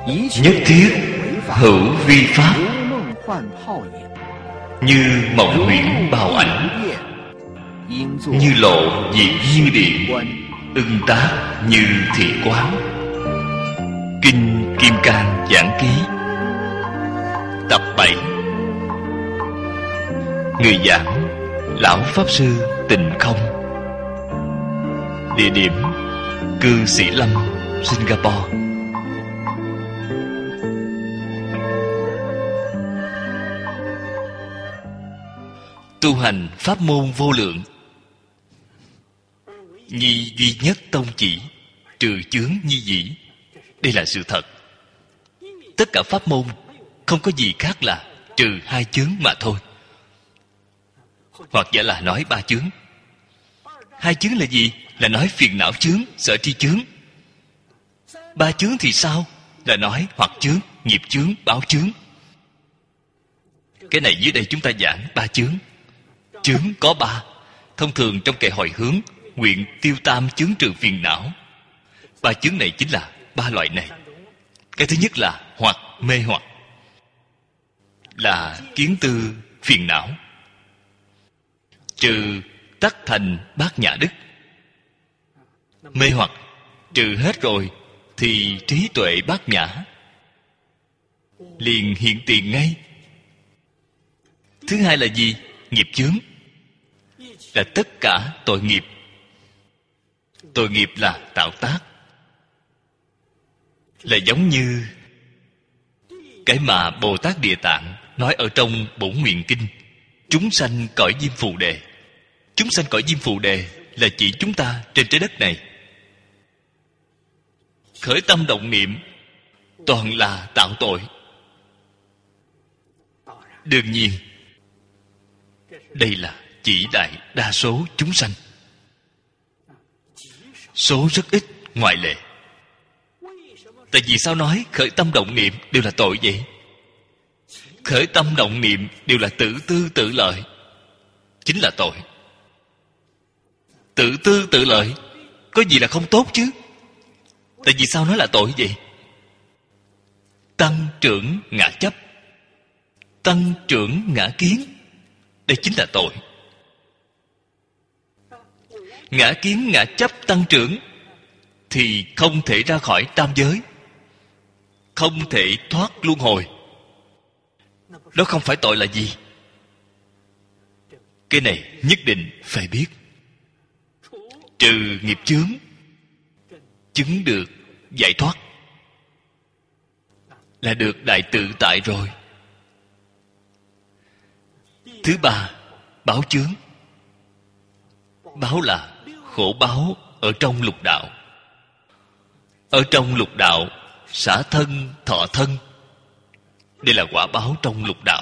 nhất thiết hữu vi pháp, như mộng huyễn bào ảnh, như lộ diệt như điện, ưng tác như thị quán. Kinh Kim Cang Giảng Ký tập 7. Người giảng Lão Pháp Sư Tịnh Không. Địa điểm Cư Sĩ Lâm, Singapore. Tu hành pháp môn vô lượng, nhi duy nhất tông chỉ, trừ chướng nhi dĩ. Đây là sự thật. Tất cả pháp môn không có gì khác là trừ 2 chướng mà thôi. Hoặc giả là nói 3 chướng. 2 chướng là gì? Là nói phiền não chướng, sở tri chướng. 3 chướng thì sao? Là nói hoặc chướng, nghiệp chướng, báo chướng. Cái này dưới đây chúng ta giảng 3 chướng. Chướng có 3. Thông thường trong kệ hồi hướng, nguyện tiêu tam chướng trừ phiền não. 3 chướng này chính là 3 loại này. Cái thứ nhất là hoặc mê hoặc, là kiến tư phiền não. Trừ tắc thành bát nhã đức. Mê hoặc trừ hết rồi thì trí tuệ bát nhã liền hiện tiền ngay. Thứ hai là gì? Nghiệp chướng, là tất cả tội nghiệp. Tội nghiệp là tạo tác, là giống như cái mà Bồ Tát Địa Tạng nói ở trong Bổn Nguyện Kinh. Chúng sanh cõi Diêm Phù Đề. Chúng sanh cõi Diêm Phù Đề là chỉ chúng ta trên trái đất này. Khởi tâm động niệm toàn là tạo tội. Đương nhiên đây là chỉ đại đa số chúng sanh, số rất ít ngoại lệ. Tại vì sao nói khởi tâm động niệm đều là tội vậy? Khởi tâm động niệm đều là tự tư tự lợi, chính là tội. Tự tư tự lợi có gì là không tốt chứ? Tại vì sao nói là tội vậy? Tăng trưởng ngã chấp, tăng trưởng ngã kiến, đây chính là tội. Ngã kiến ngã chấp tăng trưởng thì không thể ra khỏi tam giới, không thể thoát luân hồi. Đó không phải tội là gì? Cái này nhất định phải biết. Trừ nghiệp chướng, chứng được giải thoát, là được đại tự tại rồi. Thứ ba, báo chướng. Báo là khổ báo ở trong lục đạo. Ở trong lục đạo, xả thân, thọ thân, đây là quả báo trong lục đạo.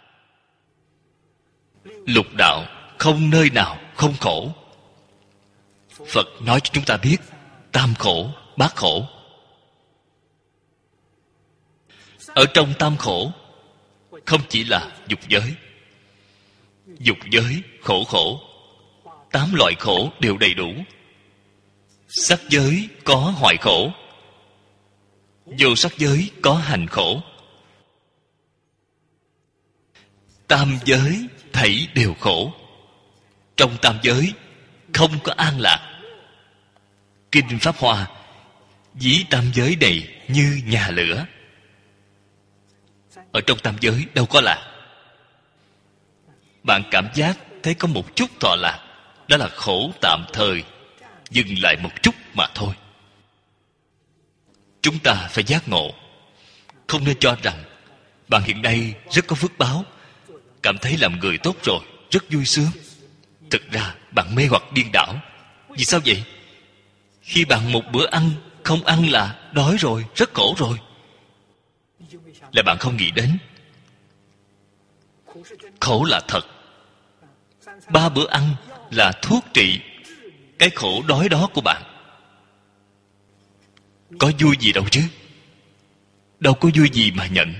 Lục đạo không nơi nào không khổ. Phật nói cho chúng ta biết tam khổ, bát khổ. Ở trong tam khổ không chỉ là dục giới. Dục giới khổ khổ, 8 loại khổ đều đầy đủ. Sắc giới có hoại khổ, vô sắc giới có hành khổ. Tam giới thảy đều khổ. Trong tam giới không có an lạc. Kinh Pháp Hoa ví tam giới này như nhà lửa. Ở trong tam giới đâu có lạc. Bạn cảm giác thấy có một chút thọ lạc, đó là khổ tạm thời, dừng lại một chút mà thôi. Chúng ta phải giác ngộ. Không nên cho rằng bạn hiện nay rất có phước báo, cảm thấy làm người tốt rồi, rất vui sướng. Thực ra bạn mê hoặc điên đảo. Vì sao vậy? Khi bạn một bữa ăn không ăn là đói rồi, rất khổ rồi. Là bạn không nghĩ đến khổ là thật. 3 bữa ăn là thuốc trị cái khổ đói đó của bạn. Có vui gì đâu chứ? Đâu có vui gì mà nhận.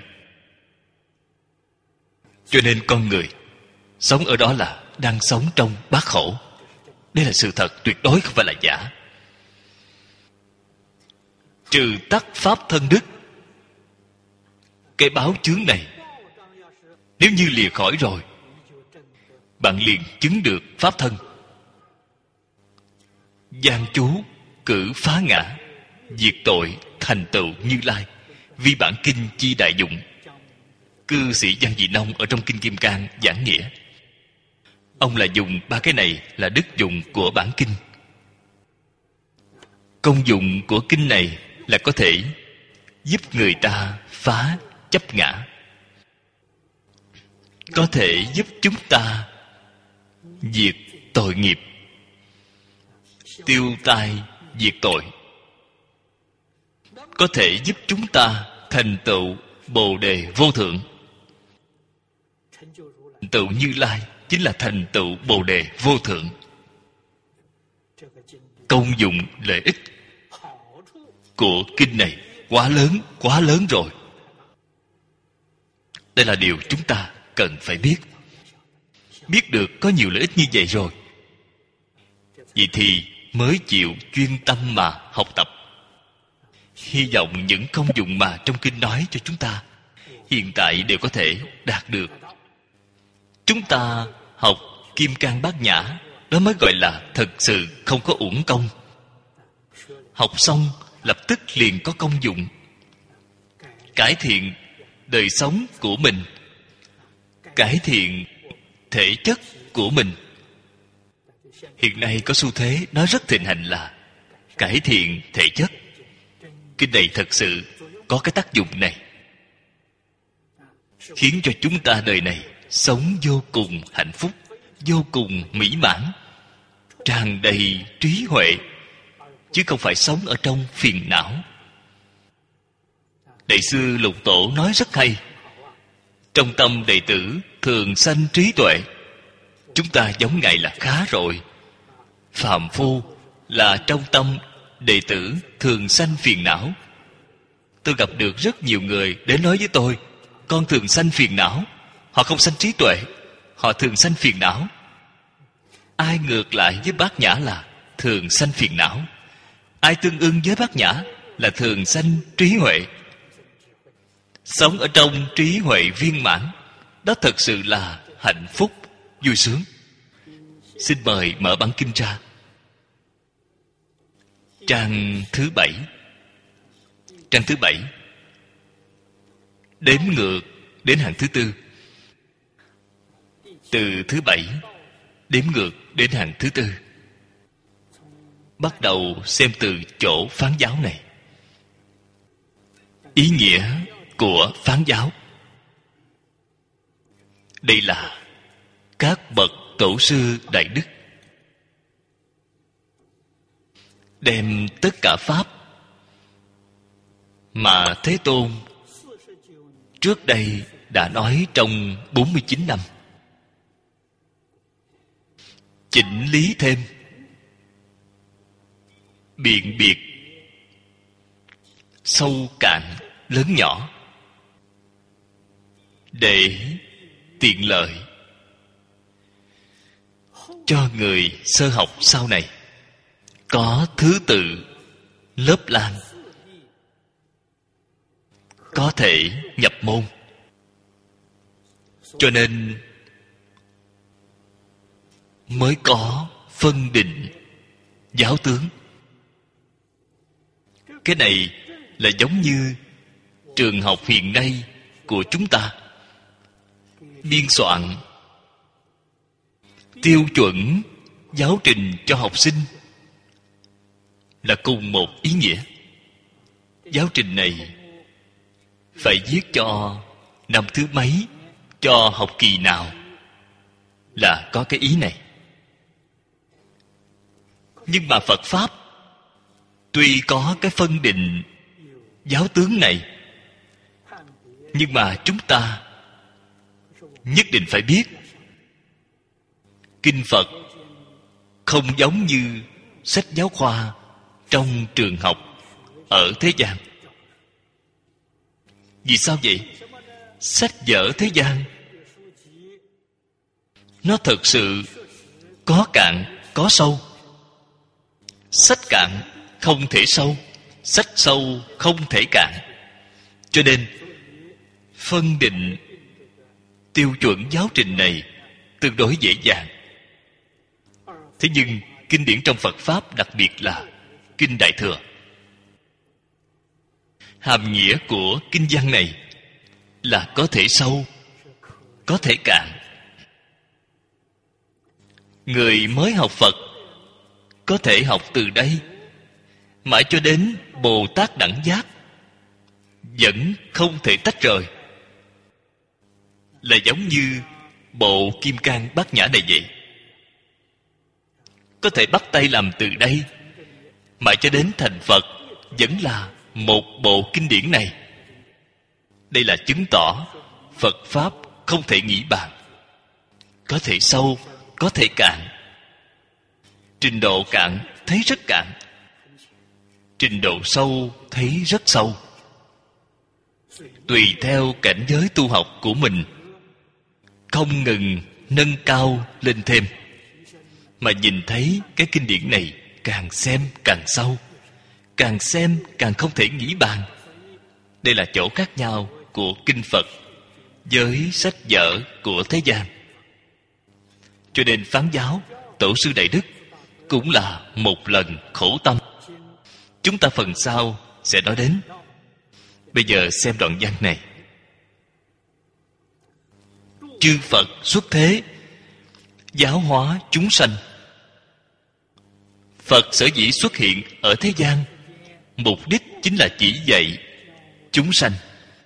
Cho nên con người sống ở đó là đang sống trong bát khổ. Đây là sự thật, tuyệt đối không phải là giả. Trừ tắc pháp thân đức. cái báo chướng này. Nếu như lìa khỏi rồi, bạn liền chứng được pháp thân. Gian chú cử phá ngã, diệt tội thành tựu Như Lai, vi bản kinh chi đại dụng. Cư sĩ Giang Dị Nông ở trong Kinh Kim Cang giảng nghĩa, ông là dùng ba cái này là đức dụng của bản kinh. Công dụng của kinh này là có thể giúp người ta phá chấp ngã, có thể giúp chúng ta diệt tội nghiệp, tiêu tai diệt tội, có thể giúp chúng ta thành tựu Bồ Đề vô thượng. Thành tựu Như Lai chính là thành tựu Bồ Đề vô thượng. Công dụng lợi ích của kinh này quá lớn rồi. Đây là điều chúng ta cần phải biết. Biết được có nhiều lợi ích như vậy rồi, vậy thì mới chịu chuyên tâm mà học tập. Hy vọng những công dụng mà trong kinh nói cho chúng ta hiện tại đều có thể đạt được. Chúng ta học Kim Cang Bát Nhã, đó mới gọi là thật sự không có uổng công. Học xong lập tức liền có công dụng, cải thiện đời sống của mình, cải thiện thể chất của mình. Hiện nay có xu thế nói rất thịnh hành là cải thiện thể chất. Kinh này thật sự có cái tác dụng này, khiến cho chúng ta đời này sống vô cùng hạnh phúc, vô cùng mỹ mãn, tràn đầy trí huệ, chứ không phải sống ở trong phiền não. Đại sư Lục Tổ nói rất hay: trong tâm đệ tử thường sanh trí tuệ. Chúng ta giống Ngài là khá rồi. Phàm phu là trong tâm đệ tử thường sanh phiền não. Tôi gặp được rất nhiều người đến nói với tôi: con thường sanh phiền não. Họ không sanh trí tuệ, họ thường sanh phiền não. Ai ngược lại với Bát Nhã là thường sanh phiền não, ai tương ưng với Bát Nhã là thường sanh trí huệ. Sống ở trong trí huệ viên mãn, đó thật sự là hạnh phúc, vui sướng. Xin mời mở bản kinh ra, trang thứ 7. Trang thứ 7 đếm ngược đến hàng thứ 4. Từ thứ 7 đếm ngược đến hàng thứ 4. Bắt đầu xem từ chỗ phán giáo này. Ý nghĩa của phán giáo. Đây là các bậc tổ sư đại đức đem tất cả pháp mà Thế Tôn trước đây đã nói trong 49 năm, chỉnh lý thêm, biện biệt, sâu cạn, lớn nhỏ, để tiện lợi cho người sơ học sau này có thứ tự lớp lang, có thể nhập môn. Cho nên mới có phân định giáo tướng. Cái này là giống như trường học hiện nay của chúng ta biên soạn tiêu chuẩn giáo trình cho học sinh, là cùng một ý nghĩa. Giáo trình này phải viết cho năm thứ mấy, cho học kỳ nào, là có cái ý này. Nhưng mà Phật Pháp tuy có cái phân định giáo tướng này, nhưng mà chúng ta nhất định phải biết kinh Phật không giống như sách giáo khoa trong trường học ở thế gian. Vì sao vậy? Sách vở thế gian nó thực sự có cạn có sâu. Sách cạn không thể sâu, sách sâu không thể cạn. Cho nên phân định tiêu chuẩn giáo trình này tương đối dễ dàng. Thế nhưng kinh điển trong Phật Pháp, đặc biệt là Kinh Đại Thừa, hàm nghĩa của kinh văn này là có thể sâu, có thể cạn. Người mới học Phật có thể học từ đây mãi cho đến Bồ Tát đẳng giác, vẫn không thể tách rời. Là giống như bộ Kim Cang Bát Nhã này vậy. Có thể bắt tay làm từ đây mãi cho đến thành Phật, vẫn là một bộ kinh điển này. Đây là chứng tỏ Phật Pháp không thể nghĩ bàn. Có thể sâu, có thể cạn. Trình độ cạn thấy rất cạn, trình độ sâu thấy rất sâu. Tùy theo cảnh giới tu học của mình, không ngừng nâng cao lên thêm, mà nhìn thấy cái kinh điển này càng xem càng sâu, càng xem càng không thể nghĩ bàn. Đây là chỗ khác nhau của kinh Phật với sách vở của thế gian. Cho nên Phán giáo Tổ sư Đại Đức cũng là một lần khổ tâm. Chúng ta phần sau sẽ nói đến. Bây giờ xem đoạn văn này. Chư Phật xuất thế, giáo hóa chúng sanh. Phật sở dĩ xuất hiện ở thế gian, mục đích chính là chỉ dạy chúng sanh.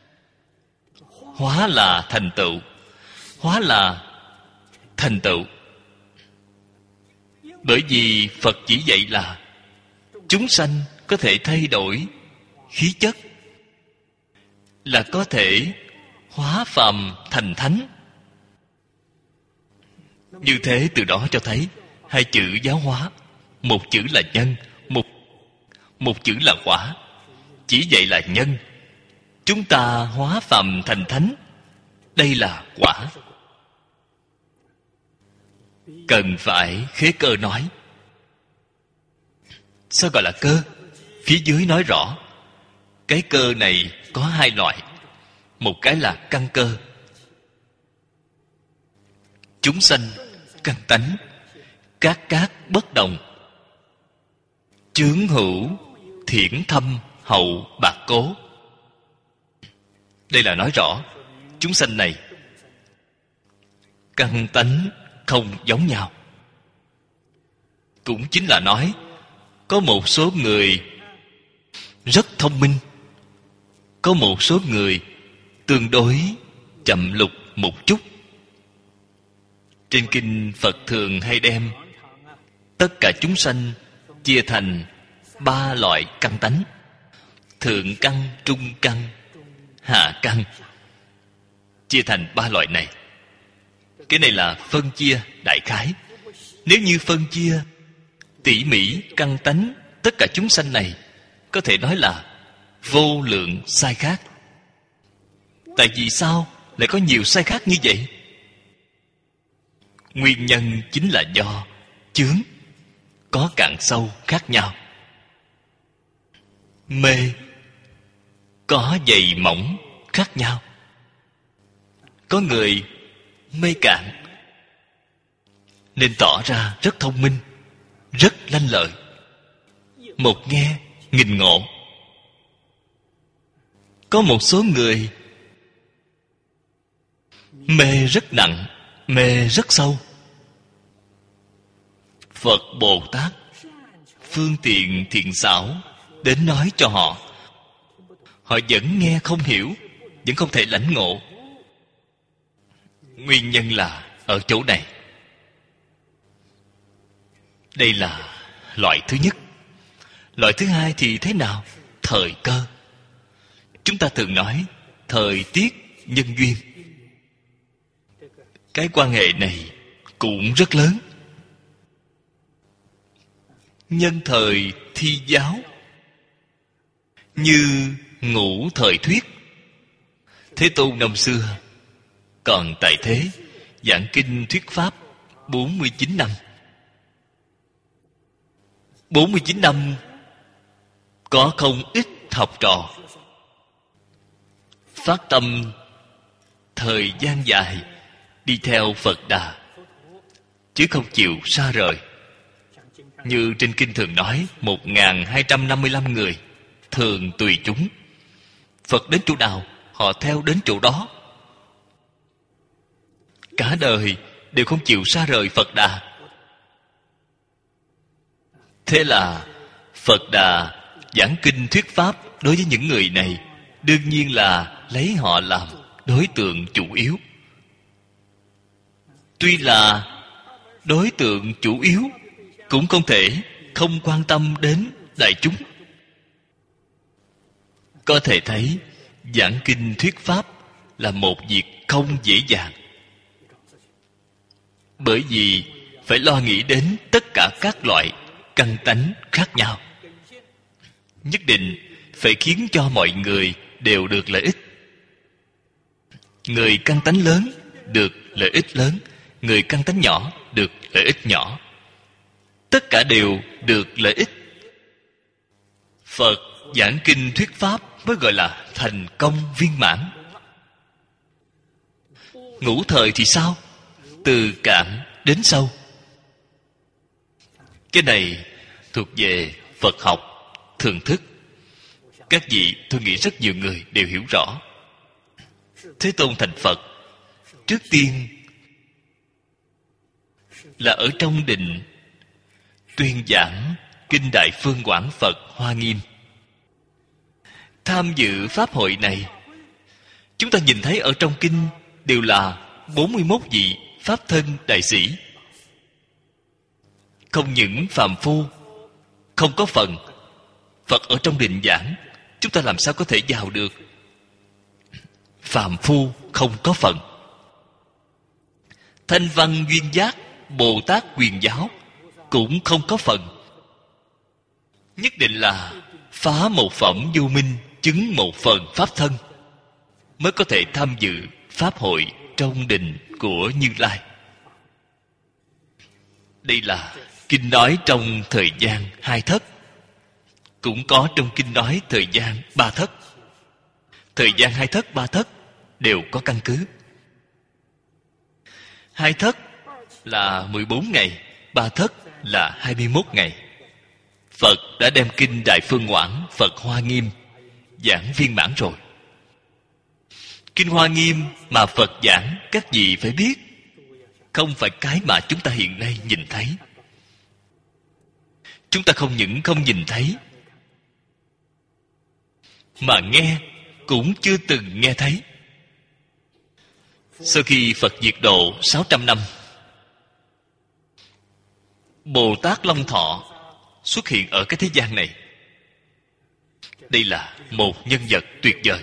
Hóa là thành tựu. Hóa là thành tựu. Bởi vì Phật chỉ dạy là chúng sanh có thể thay đổi khí chất, là có thể hóa phàm thành thánh. Như thế từ đó cho thấy hai chữ giáo hóa, một chữ là nhân, một chữ là quả. Chỉ dạy là nhân, chúng ta hóa phàm thành thánh, đây là quả. Cần phải khế cơ nói. Sao gọi là cơ? Phía dưới nói rõ. Cái cơ này có hai loại. Một cái là căn cơ. Chúng sanh căn tánh, các bất đồng. Chướng hữu, thiển thâm, hậu bạc cố. Đây là nói rõ chúng sanh này căn tánh không giống nhau. Cũng chính là nói có một số người rất thông minh, có một số người tương đối chậm lục một chút. Trên kinh Phật thường hay đem tất cả chúng sanh chia thành 3 loại căn tánh: thượng căn, trung căn, hạ căn. Chia thành 3 loại này. Cái này là phân chia đại khái. Nếu như phân chia tỉ mỉ căn tánh tất cả chúng sanh này, có thể nói là vô lượng sai khác. Tại vì sao lại có nhiều sai khác như vậy? Nguyên nhân chính là do chướng có cạn sâu khác nhau. Mê có dày mỏng khác nhau. Có người mê cạn nên tỏ ra rất thông minh, rất lanh lợi, một nghe nghìn ngộ. Có một số người mê rất nặng, mê rất sâu. Phật Bồ Tát phương tiện thiện xảo đến nói cho họ, họ vẫn nghe không hiểu, vẫn không thể lãnh ngộ. Nguyên nhân là ở chỗ này. Đây là loại thứ nhất. Loại thứ hai thì thế nào? Thời cơ. Chúng ta thường nói thời tiết nhân duyên. Cái quan hệ này cũng rất lớn. Nhân thời thi giáo, như Ngũ thời thuyết. Thế Tôn năm xưa còn tại thế, giảng kinh thuyết pháp 49 năm. 49 năm có không ít học trò phát tâm thời gian dài đi theo Phật Đà, chứ không chịu xa rời. Như trên kinh thường nói, 1255 người thường tùy chúng. Phật đến chỗ nào, họ theo đến chỗ đó. Cả đời đều không chịu xa rời Phật Đà. Thế là Phật Đà giảng kinh thuyết pháp đối với những người này, đương nhiên là lấy họ làm đối tượng chủ yếu. Tuy là đối tượng chủ yếu, cũng không thể không quan tâm đến đại chúng. Có thể thấy giảng kinh thuyết pháp là một việc không dễ dàng, bởi vì phải lo nghĩ đến tất cả các loại căn tánh khác nhau. Nhất định phải khiến cho mọi người đều được lợi ích. Người căn tánh lớn được lợi ích lớn, người căn tánh nhỏ được lợi ích nhỏ. Tất cả đều được lợi ích. Phật giảng kinh thuyết pháp mới gọi là thành công viên mãn. Ngũ thời thì sao? Từ cạn đến sâu. Cái này thuộc về Phật học thường thức. Các vị, tôi nghĩ rất nhiều người đều hiểu rõ. Thế Tôn thành Phật, trước tiên là ở trong đình tuyên giảng kinh Đại Phương Quảng Phật Hoa Nghiêm. Tham dự pháp hội này, chúng ta nhìn thấy ở trong kinh đều là 41 vị pháp thân đại sĩ. Không những phàm phu không có phần, Phật ở trong đình giảng, chúng ta làm sao có thể vào được? Phàm phu không có phần. Thanh văn duyên giác Bồ Tát quyền giáo cũng không có phần. Nhất định là phá một phẩm vô minh, chứng một phần pháp thân, mới có thể tham dự pháp hội trong đình của Như Lai. Đây là kinh nói trong thời gian 2 thất, cũng có trong kinh nói thời gian 3 thất. Thời gian 2 thất, 3 thất đều có căn cứ. 2 thất là 14 ngày, 3 thất là 21 ngày. Phật đã đem kinh Đại Phương Quảng Phật Hoa Nghiêm giảng viên mãn rồi. Kinh Hoa Nghiêm mà Phật giảng, các vị phải biết, không phải cái mà chúng ta hiện nay nhìn thấy. Chúng ta không những không nhìn thấy, mà nghe cũng chưa từng nghe thấy. Sau khi Phật diệt độ 600 năm, Bồ Tát Long Thọ xuất hiện ở cái thế gian này. Đây là một nhân vật tuyệt vời,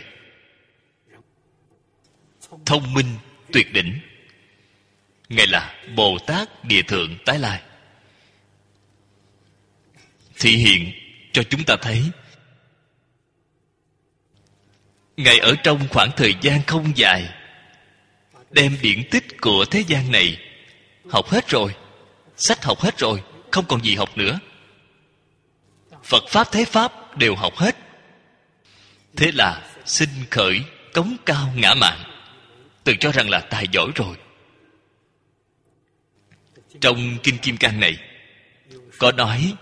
thông minh tuyệt đỉnh. Ngài là Bồ Tát Địa Thượng Tái Lai, thị hiện cho chúng ta thấy Ngài ở trong khoảng thời gian không dài đem điển tích của thế gian này học hết rồi, sách học hết rồi, không còn gì học nữa. Phật Pháp Thế Pháp đều học hết. Thế là sinh khởi cống cao ngã mạn, tự cho rằng là tài giỏi rồi. Trong Kinh Kim Cang này có nói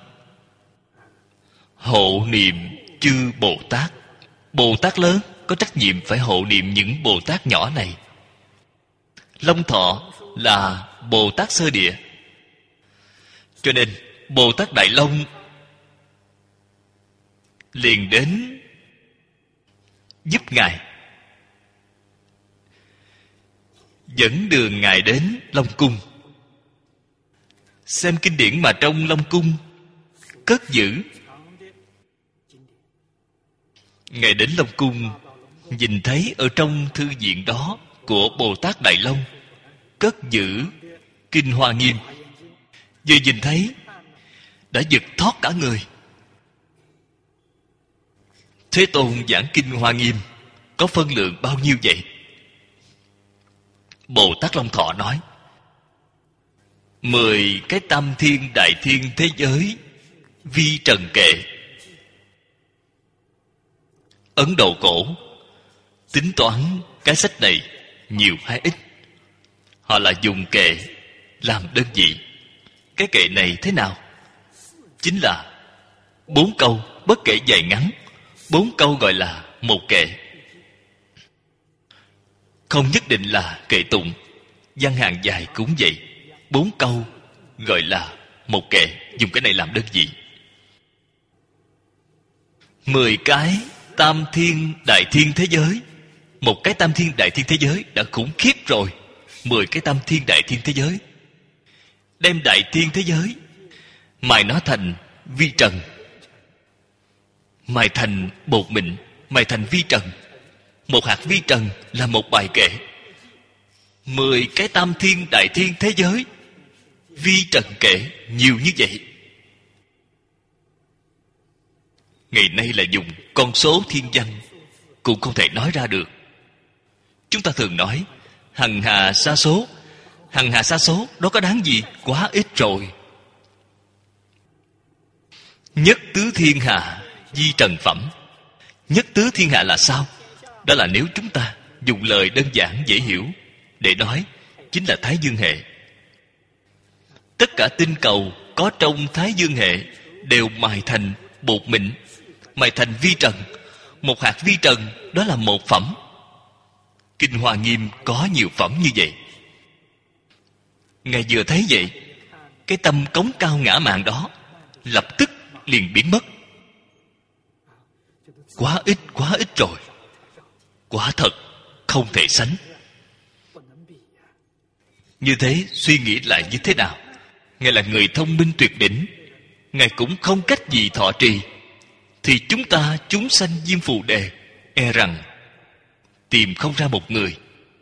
hộ niệm chư Bồ Tát. Bồ Tát lớn có trách nhiệm phải hộ niệm những Bồ Tát nhỏ này. Long Thọ là Bồ Tát sơ địa, cho nên Bồ Tát Đại Long liền đến giúp Ngài, dẫn đường Ngài đến Long Cung, xem kinh điển mà trong Long Cung cất giữ. Ngài đến Long Cung, nhìn thấy ở trong thư viện đó của Bồ Tát Đại Long cất giữ Kinh Hoa Nghiêm. Vừa nhìn thấy đã giật thót cả người. Thế Tôn giảng Kinh Hoa Nghiêm có phân lượng bao nhiêu vậy? Bồ Tát Long Thọ nói 10 cái tam thiên đại thiên thế giới vi trần kệ. Ấn Độ cổ tính toán cái sách này nhiều hay ít. Họ là dùng kệ làm đơn vị. Cái kệ này thế nào? Chính là 4 câu, bất kể dài ngắn. 4 câu gọi là một kệ. Không nhất định là kệ tụng. Văn hàng dài cũng vậy. 4 câu gọi là một kệ. Dùng cái này làm đơn vị. 10 cái tam thiên đại thiên thế giới. Một cái tam thiên đại thiên thế giới đã khủng khiếp rồi. 10 cái tam thiên đại thiên thế giới. Đem đại thiên thế giới mài nó thành vi trần, mài thành bột mịn, mài thành vi trần. Một hạt vi trần là một bài kệ. 10 cái tam thiên đại thiên thế giới vi trần kệ nhiều như vậy. Ngày nay là dùng con số thiên văn cũng không thể nói ra được. Chúng ta thường nói hằng hà sa số. Hằng hà sa số đó có đáng gì? Quá ít rồi. Nhất tứ thiên hạ di trần phẩm. Nhất tứ thiên hạ là sao? Đó là nếu chúng ta dùng lời đơn giản dễ hiểu để nói, chính là Thái Dương hệ. Tất cả tinh cầu có trong Thái Dương hệ đều mài thành bột mịn, mài thành vi trần. Một hạt vi trần đó là một phẩm. Kinh Hoa Nghiêm có nhiều phẩm như vậy. Ngài vừa thấy vậy, cái tâm cống cao ngã mạn đó lập tức liền biến mất. Quá ít rồi. Quả thật không thể sánh. Như thế suy nghĩ lại như thế nào? Ngài là người thông minh tuyệt đỉnh, Ngài cũng không cách gì thọ trì, thì chúng ta chúng sanh Diêm Phù Đề e rằng tìm không ra một người.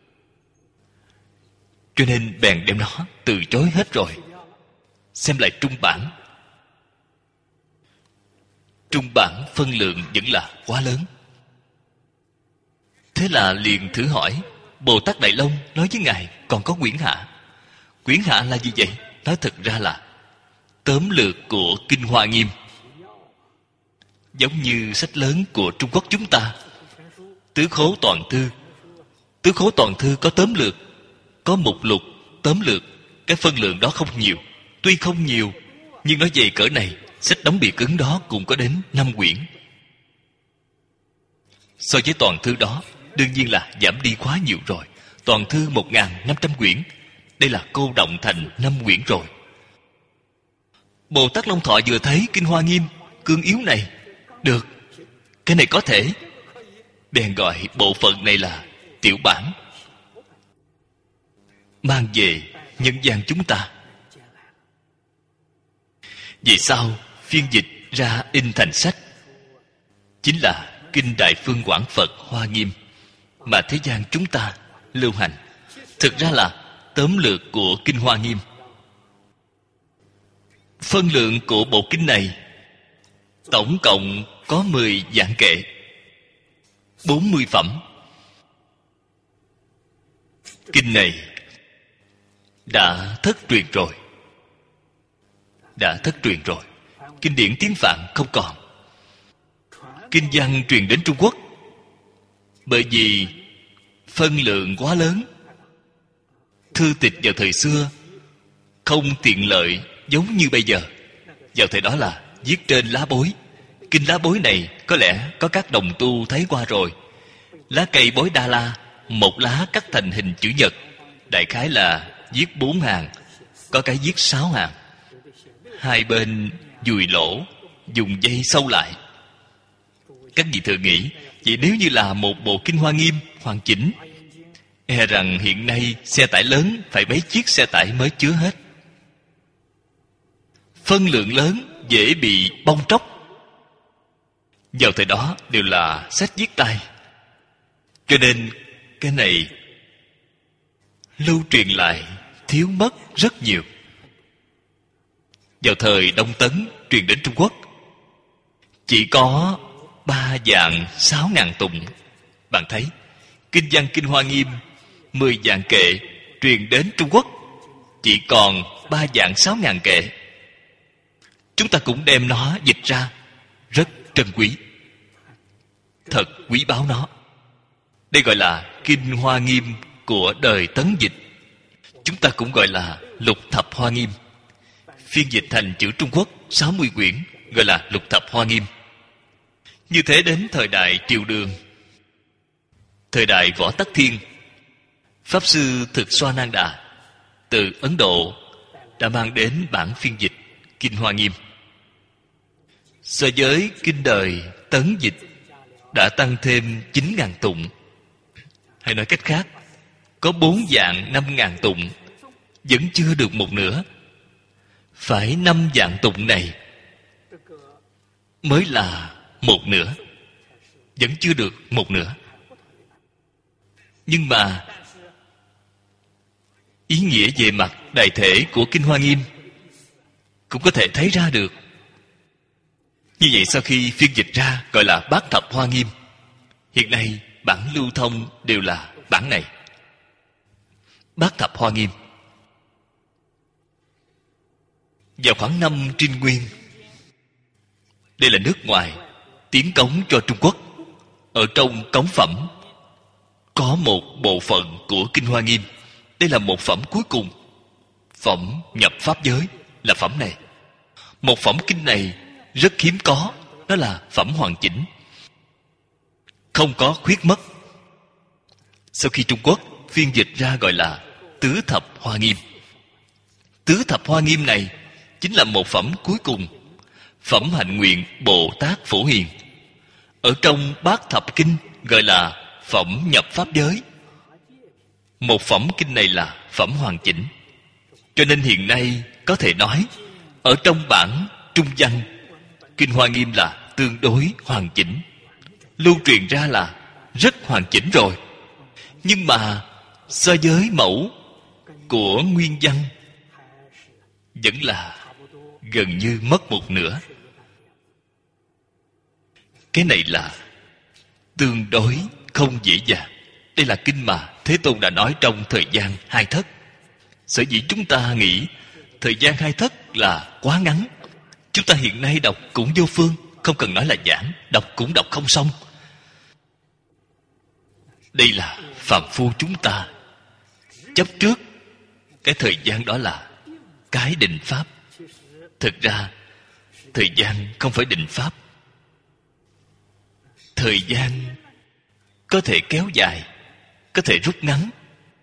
Cho nên bèn đem nó từ chối hết rồi. Xem lại trung bản. Trung bản phân lượng vẫn là quá lớn. Thế là liền thử hỏi. Bồ Tát Đại Long nói với Ngài còn có quyển hạ. Quyển hạ là gì vậy? Nói thật ra là tóm lược của Kinh Hoa Nghiêm. Giống như sách lớn của Trung Quốc chúng ta, Tứ Khố Toàn Thư. Tứ Khố Toàn Thư có tóm lược, có mục lục tóm lược. Cái phân lượng đó không nhiều. Tuy không nhiều, nhưng nói về cỡ này, sách đóng bìa cứng đó cũng có đến 5 quyển. So với toàn thư đó, đương nhiên là giảm đi quá nhiều rồi. Toàn thư 1.500 quyển, đây là cô động thành 5 quyển rồi. Bồ Tát Long Thọ vừa thấy Kinh Hoa Nghiêm cương yếu này, được, cái này có thể, bèn gọi bộ phận này là tiểu bản, mang về nhân gian chúng ta. Vì sao phiên dịch ra in thành sách? Chính là Kinh Đại Phương Quảng Phật Hoa Nghiêm mà thế gian chúng ta lưu hành. Thực ra là tóm lược của Kinh Hoa Nghiêm. Phân lượng của bộ kinh này tổng cộng có 10 dạng kệ, 40 phẩm. Kinh này đã thất truyền rồi. Kinh điển tiếng Phạn không còn. Kinh văn truyền đến Trung Quốc, bởi vì phân lượng quá lớn. Thư tịch vào thời xưa không tiện lợi giống như bây giờ. Vào thời đó là viết trên lá bối. Kinh lá bối này có lẽ có các đồng tu thấy qua rồi. Lá cây bối Đa La, một lá cắt thành hình chữ nhật, đại khái là viết 4 hàng, có cái viết 6 hàng. Hai bên dùi lỗ, dùng dây sâu lại. Các vị thử nghĩ, vậy nếu như là một bộ Kinh Hoa Nghiêm hoàn chỉnh, e rằng hiện nay xe tải lớn phải mấy chiếc xe tải mới chứa hết. Phân lượng lớn dễ bị bong tróc. Vào thời đó đều là sách viết tay, cho nên cái này lưu truyền lại thiếu mất rất nhiều. Vào thời Đông Tấn truyền đến Trung Quốc chỉ có 3 vạn 6 ngàn tụng. Bạn thấy kinh văn Kinh Hoa Nghiêm 10 vạn kệ truyền đến Trung Quốc chỉ còn 3 vạn 6 ngàn kệ. Chúng ta cũng đem nó dịch ra, rất trân quý, thật quý báu nó. Đây gọi là Kinh Hoa Nghiêm của đời Tấn Dịch, chúng ta cũng gọi là Lục Thập Hoa Nghiêm. Phiên dịch thành chữ Trung Quốc 60 quyển gọi là Lục Thập Hoa Nghiêm. Như thế đến thời đại Triều Đường, thời đại Võ Tắc Thiên, Pháp Sư Thực Xoa Nan Đà từ Ấn Độ đã mang đến bản phiên dịch Kinh Hoa Nghiêm. So với kinh đời Tấn Dịch đã tăng thêm 9.000 tụng. Hay nói cách khác, có 4 dạng 5.000 tụng, vẫn chưa được một nửa. Phải 5 dạng tụng này mới là một nửa, vẫn chưa được một nửa. Nhưng mà ý nghĩa về mặt đại thể của Kinh Hoa Nghiêm cũng có thể thấy ra được. Như vậy sau khi phiên dịch ra gọi là Bát Thập Hoa Nghiêm. Hiện nay bản lưu thông đều là bản này, Bát Thập Hoa Nghiêm. Vào khoảng năm Trinh Nguyên, đây là nước ngoài tiến cống cho Trung Quốc. Ở trong cống phẩm có một bộ phận của Kinh Hoa Nghiêm. Đây là một phẩm cuối cùng, phẩm nhập pháp giới là phẩm này. Một phẩm kinh này rất hiếm có, đó là phẩm hoàn chỉnh, không có khuyết mất. Sau khi Trung Quốc phiên dịch ra gọi là Tứ Thập Hoa Nghiêm. Tứ Thập Hoa Nghiêm này chính là một phẩm cuối cùng, phẩm hạnh nguyện Bồ Tát Phổ Hiền. Ở trong Bát Thập Kinh gọi là phẩm nhập pháp giới. Một phẩm kinh này là phẩm hoàn chỉnh. Cho nên hiện nay có thể nói ở trong bản trung văn, Kinh Hoa Nghiêm là tương đối hoàn chỉnh, lưu truyền ra là rất hoàn chỉnh rồi. Nhưng mà so với mẫu của nguyên văn vẫn là gần như mất một nửa. Cái này là tương đối không dễ dàng. Đây là kinh mà Thế Tôn đã nói trong thời gian 2 thất. Sở dĩ chúng ta nghĩ thời gian 2 thất là quá ngắn. Chúng ta hiện nay đọc cũng vô phương, không cần nói là giảng, đọc cũng đọc không xong. Đây là phàm phu chúng ta chấp trước cái thời gian đó là cái định pháp. Thực ra thời gian không phải định pháp. Thời gian có thể kéo dài, có thể rút ngắn.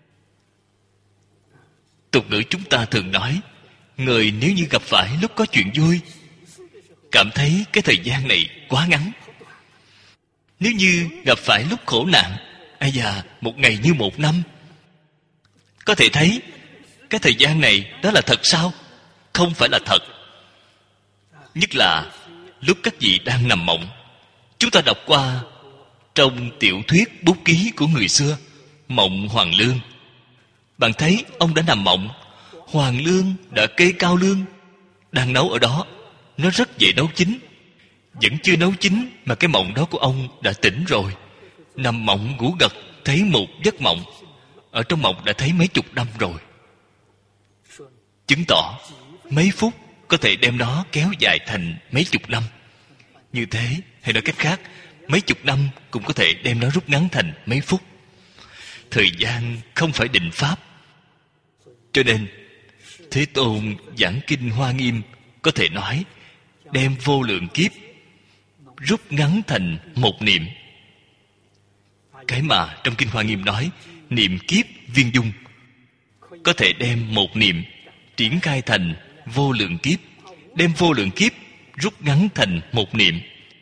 Tục ngữ chúng ta thường nói, người nếu như gặp phải lúc có chuyện vui, cảm thấy cái thời gian này quá ngắn. Nếu như gặp phải lúc khổ nạn, ai da, một ngày như một năm. Có thể thấy cái thời gian này đó là thật sao? Không phải là thật. Nhất là lúc các vị đang nằm mộng. Chúng ta đọc qua trong tiểu thuyết bút ký của người xưa, Mộng Hoàng Lương. Bạn thấy ông đã nằm mộng, Hoàng Lương đã kê cao lương, đang nấu ở đó. Nó rất dễ nấu chín. Vẫn chưa nấu chín mà cái mộng đó của ông đã tỉnh rồi. Nằm mộng ngủ gật, thấy một giấc mộng. Ở trong mộng đã thấy mấy chục năm rồi. Chứng tỏ mấy phút có thể đem nó kéo dài thành mấy chục năm. Như thế, hay nói cách khác, mấy chục năm cũng có thể đem nó rút ngắn thành mấy phút. Thời gian không phải định pháp. Cho nên Thế Tôn giảng Kinh Hoa Nghiêm có thể nói đem vô lượng kiếp rút ngắn thành một niệm. Cái mà trong Kinh Hoa Nghiêm nói niệm kiếp viên dung, có thể đem một niệm triển khai thành vô lượng kiếp, đem vô lượng kiếp rút ngắn thành một niệm.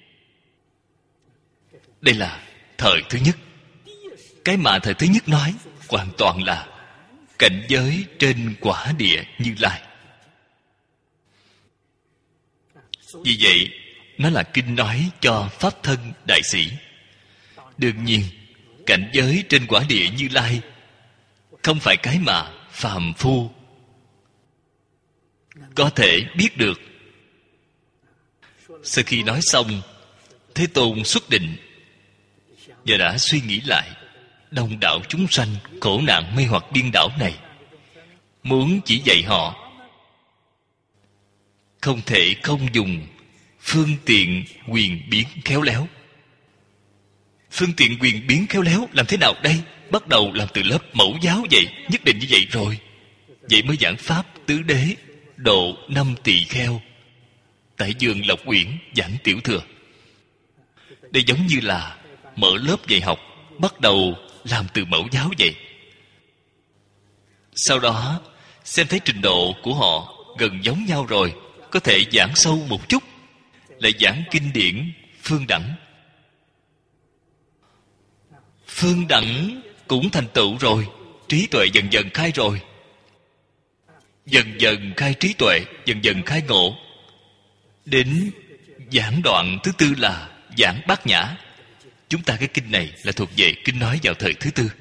Đây là thời thứ nhất. Cái mà thời thứ nhất nói hoàn toàn là cảnh giới trên quả địa Như Lai. Vì vậy nó là kinh nói cho pháp thân đại sĩ. Đương nhiên cảnh giới trên quả địa Như Lai không phải cái mà phàm phu có thể biết được. Sau khi nói xong, Thế Tôn xuất định và đã suy nghĩ lại đông đảo chúng sanh khổ nạn mê hoặc điên đảo này, muốn chỉ dạy họ không thể không dùng phương tiện quyền biến khéo léo. Phương tiện quyền biến khéo léo làm thế nào đây? bắt đầu làm từ lớp mẫu giáo vậy, nhất định như vậy rồi. Vậy mới giảng pháp tứ đế, độ 5 tỳ kheo, tại vườn Lộc Uyển giảng tiểu thừa. Đây giống như là mở lớp dạy học, bắt đầu làm từ mẫu giáo vậy. Sau đó xem thấy trình độ của họ gần giống nhau rồi, có thể giảng sâu một chút, lại giảng kinh điển phương đẳng. Phương đẳng cũng thành tựu rồi, trí tuệ dần dần khai rồi. Dần dần khai trí tuệ, dần dần khai ngộ. Đến giảng đoạn thứ tư là giảng Bát Nhã. Chúng ta cái kinh này là thuộc về kinh nói vào thời thứ tư.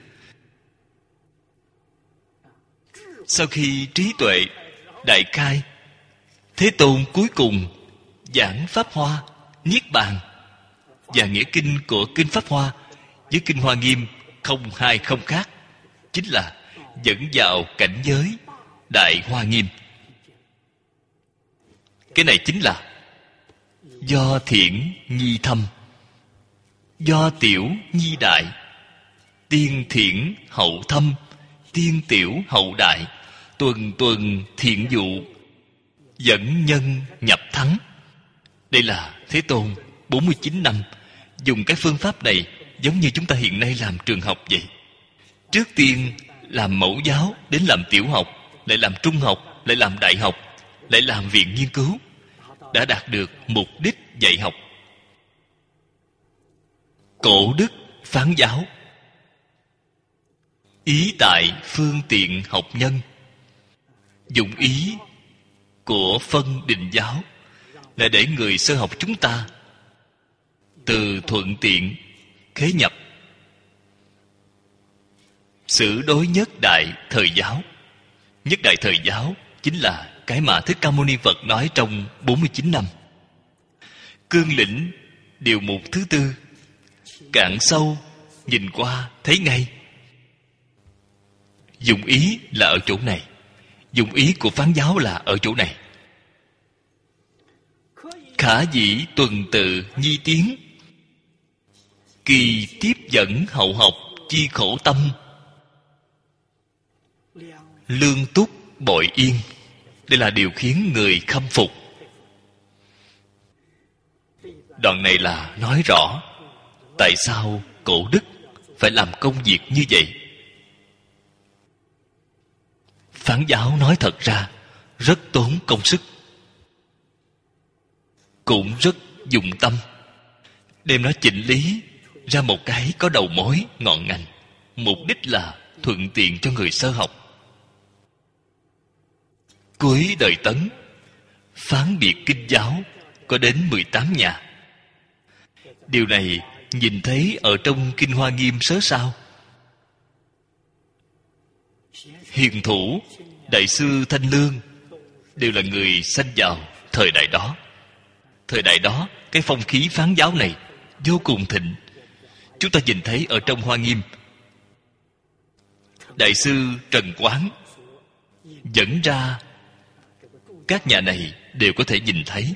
Sau khi trí tuệ đại khai, Thế Tôn cuối cùng giảng Pháp Hoa, Niết Bàn. Và nghĩa kinh của kinh Pháp Hoa với kinh Hoa Nghiêm không hai không khác, chính là dẫn vào cảnh giới Đại Hoa Nghiêm. Cái này chính là do thiện nhi thâm, do tiểu nhi đại, tiên thiện hậu thâm, tiên tiểu hậu đại, tuần tuần thiện dụ, dẫn nhân nhập thắng. Đây là Thế Tôn 49 năm dùng cái phương pháp này, giống như chúng ta hiện nay làm trường học vậy. Trước tiên làm mẫu giáo, đến làm tiểu học, lại làm trung học, lại làm đại học, lại làm viện nghiên cứu, đã đạt được mục đích dạy học. Cổ đức phán giáo, ý tại phương tiện học nhân. Dụng ý của phân định giáo là để người sơ học chúng ta từ thuận tiện khế nhập. Xử đối nhất đại thời giáo. Nhất đại thời giáo chính là cái mà Thích Ca Mâu Ni Phật nói trong 49 năm. Cương lĩnh điều mục thứ tư, cạn sâu, nhìn qua thấy ngay. Dụng ý là ở chỗ này, dụng ý của phán giáo là ở chỗ này. Khả dĩ tuần tự nhi tiến, kỳ tiếp dẫn hậu học chi khổ tâm, lương túc bội yên. Đây là điều khiến người khâm phục. Đoạn này là nói rõ tại sao cổ đức phải làm công việc như vậy. Phán giáo nói thật ra rất tốn công sức, cũng rất dụng tâm, đem nó chỉnh lý ra một cái có đầu mối ngọn ngành, mục đích là thuận tiện cho người sơ học. Cuối đời Tấn, phán biệt kinh giáo có đến 18 nhà. Điều này nhìn thấy ở trong kinh Hoa Nghiêm sớ sao. Hiền thủ Đại sư Thanh Lương đều là người sanh vào thời đại đó. Thời đại đó cái phong khí phán giáo này vô cùng thịnh. Chúng ta nhìn thấy ở trong Hoa Nghiêm, Đại sư Trần Quán dẫn ra các nhà này đều có thể nhìn thấy.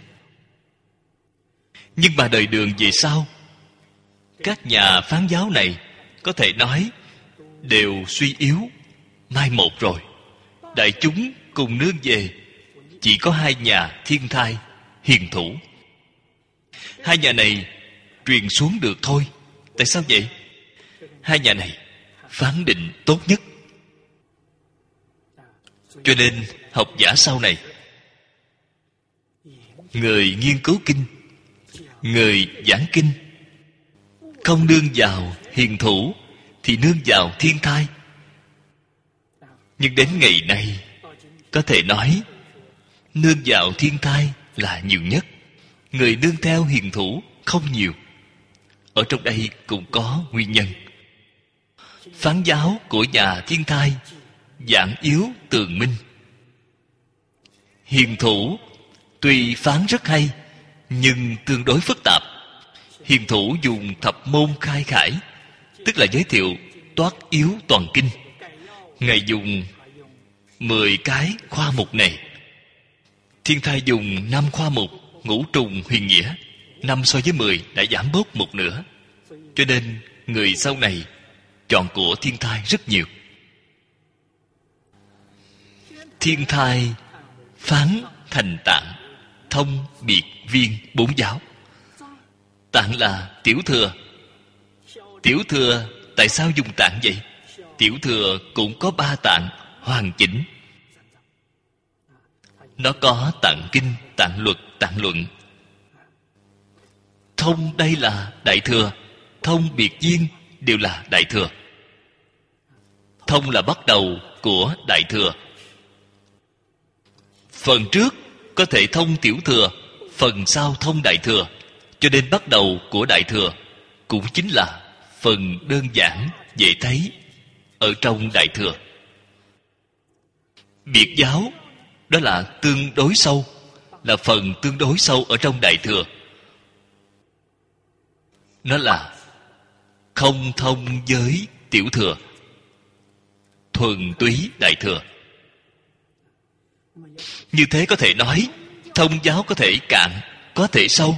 Nhưng mà đời Đường về sau, các nhà phán giáo này có thể nói đều suy yếu, mai một rồi. Đại chúng cùng nương về, chỉ có hai nhà Thiên Thai, Hiền Thủ. Hai nhà này truyền xuống được thôi. Tại sao vậy? Hai nhà này phán định tốt nhất. Cho nên học giả sau này, người nghiên cứu kinh, người giảng kinh, không nương vào Hiền Thủ thì nương vào Thiên Thai. Nhưng đến ngày nay có thể nói nương vào Thiên Thai là nhiều nhất. Người nương theo Hiền Thủ không nhiều. Ở trong đây cũng có nguyên nhân. Phán giáo của nhà Thiên Thai giảng yếu tường minh. Hiền Thủ tuy phán rất hay, nhưng tương đối phức tạp. Hiền Thủ dùng thập môn khai khải, tức là giới thiệu toát yếu toàn kinh. Ngài dùng 10 cái khoa mục này. Thiên Thai dùng 5 khoa mục, ngũ trùng huyền nghĩa. 5 so với 10 đã giảm bớt một nửa. Cho nên người sau này chọn của thiên thai rất nhiều. Thiên thai phán thành tạng, thông biệt viên 4 giáo. Tạng là tiểu thừa. Tiểu thừa tại sao dùng tạng vậy? Tiểu thừa cũng có 3 tạng hoàn chỉnh. Nó có tạng kinh, tạng luật, tạng luận. Thông đây là đại thừa, thông biệt viên đều là đại thừa. Thông là bắt đầu của đại thừa. Phần trước có thể thông tiểu thừa, phần sau thông đại thừa, cho nên bắt đầu của đại thừa cũng chính là phần đơn giản dễ thấy ở trong đại thừa. Biệt giáo đó là tương đối sâu, là phần tương đối sâu ở trong đại thừa. Nó là không thông với tiểu thừa, thuần túy đại thừa. Như thế có thể nói thông giáo có thể cạn, có thể sâu.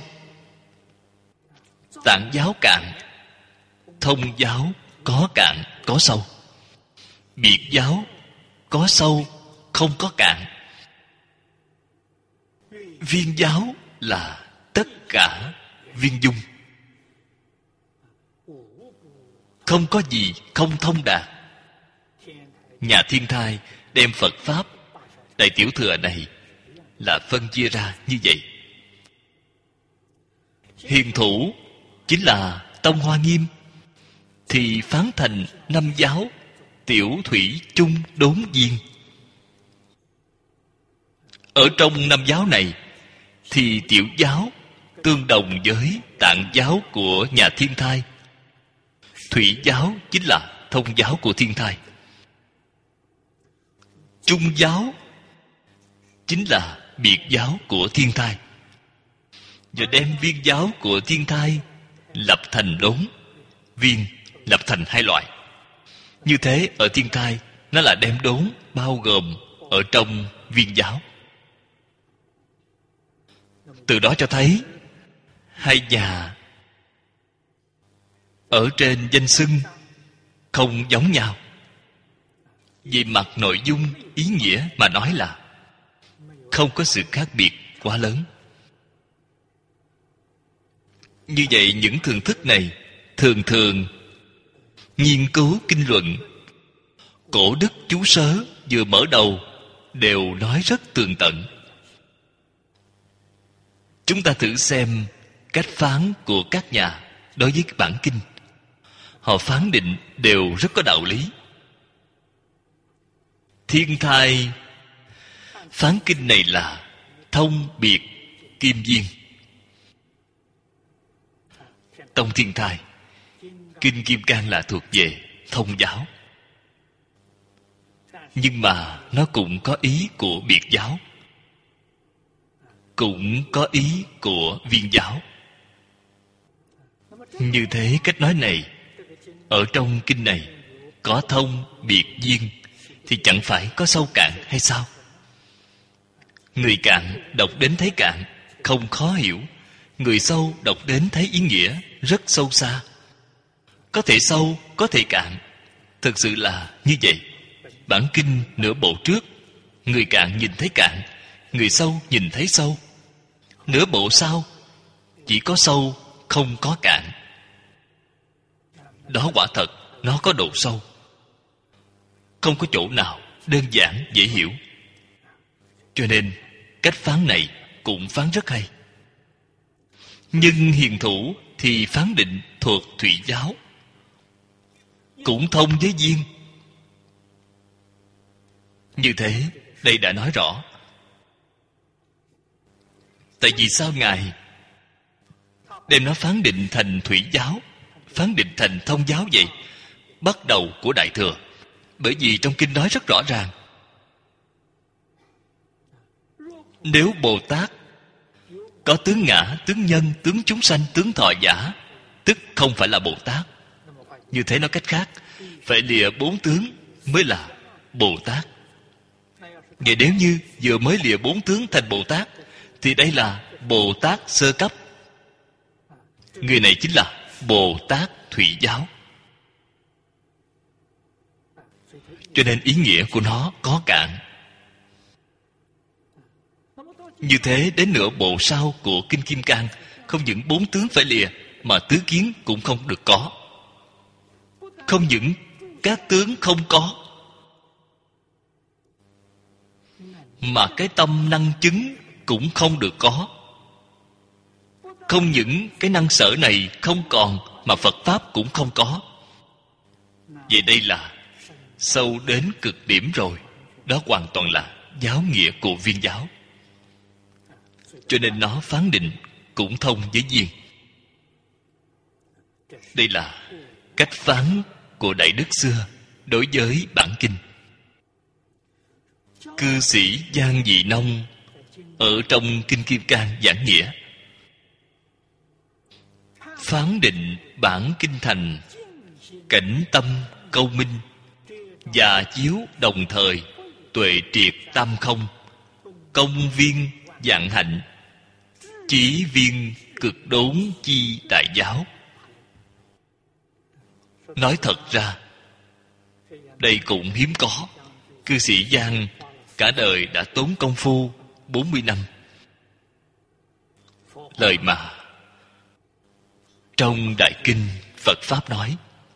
Tạng giáo cạn, thông giáo có cạn, có sâu. Biệt giáo có sâu, không có cạn. Viên giáo là tất cả viên dung, không có gì không thông đạt. Nhà thiên thai đem Phật Pháp đại tiểu thừa này là phân chia ra như vậy. Hiền thủ chính là Tông Hoa Nghiêm thì phán thành 5 giáo tiểu thủy chung đốn viên. Ở trong 5 giáo này thì tiểu giáo tương đồng với tạng giáo của nhà thiên thai. Thủy giáo chính là thông giáo của thiên thai. Trung giáo chính là biệt giáo của thiên thai. Và đem viên giáo của thiên thai lập thành đốn, viên lập thành 2 loại. Như thế ở thiên thai nó là đem đốn bao gồm ở trong viên giáo. Từ đó cho thấy 2 nhà ở trên danh xưng không giống nhau. Về mặt nội dung ý nghĩa mà nói là không có sự khác biệt quá lớn. Như vậy những thường thức này thường thường nghiên cứu kinh luận, cổ đức chú sớ vừa mở đầu đều nói rất tường tận. Chúng ta thử xem cách phán của các nhà đối với bản kinh. Họ phán định đều rất có đạo lý. Thiên thai phán kinh này là thông biệt kim viên. Tông thiên thai kinh Kim Cang là thuộc về thông giáo, nhưng mà nó cũng có ý của biệt giáo, cũng có ý của viên giáo. Như thế cách nói này ở trong kinh này có thông biệt viên thì chẳng phải có sâu cạn hay sao? Người cạn đọc đến thấy cạn không khó hiểu, người sâu đọc đến thấy ý nghĩa rất sâu xa. Có thể sâu, có thể cạn. Thực sự là như vậy. Bản kinh nửa bộ trước, người cạn nhìn thấy cạn, người sâu nhìn thấy sâu. Nửa bộ sau, chỉ có sâu, không có cạn. Đó quả thật, nó có độ sâu. Không có chỗ nào đơn giản dễ hiểu. Cho nên cách phán này cũng phán rất hay. Nhưng hiền thủ thì phán định thuộc thủy giáo, cũng thông với viên. Như thế đây đã nói rõ. Tại vì sao Ngài đem nó phán định thành thủy giáo, phán định thành thông giáo vậy? Bắt đầu của đại thừa. Bởi vì trong kinh nói rất rõ ràng, nếu Bồ Tát có tướng ngã, tướng nhân, tướng chúng sanh, tướng thọ giả, tức không phải là Bồ Tát. Như thế nói cách khác, phải lìa 4 tướng mới là Bồ Tát. Vậy nếu như vừa mới lìa 4 tướng thành Bồ Tát thì đây là Bồ Tát sơ cấp. Người này chính là Bồ Tát thủy giáo. cho nên ý nghĩa của nó có cạn. Như thế đến nửa bộ sau của Kinh Kim Cang, không những 4 tướng phải lìa, mà tứ kiến cũng không được có. Không những các tướng không có, mà cái tâm năng chứng cũng không được có. Không những cái năng sở này không còn, mà Phật Pháp cũng không có. Vậy đây là sâu đến cực điểm rồi. Đó hoàn toàn là giáo nghĩa của Viên giáo. Cho nên nó phán định cũng thông với Viên. Đây là cách phán của Đại Đức xưa đối với bản kinh. Cư sĩ Giang Dị Nông ở trong Kinh Kim Cang giảng nghĩa, phán định bản kinh thành cảnh tâm câu minh, và chiếu đồng thời tuệ triệt tam không, công viên vạn hạnh, chỉ viên cực đốn chi đại giáo. Nói thật ra đây cũng hiếm có. Cư sĩ Giang cả đời đã tốn công phu 40 năm. Lời mà trong Đại Kinh Phật Pháp nói,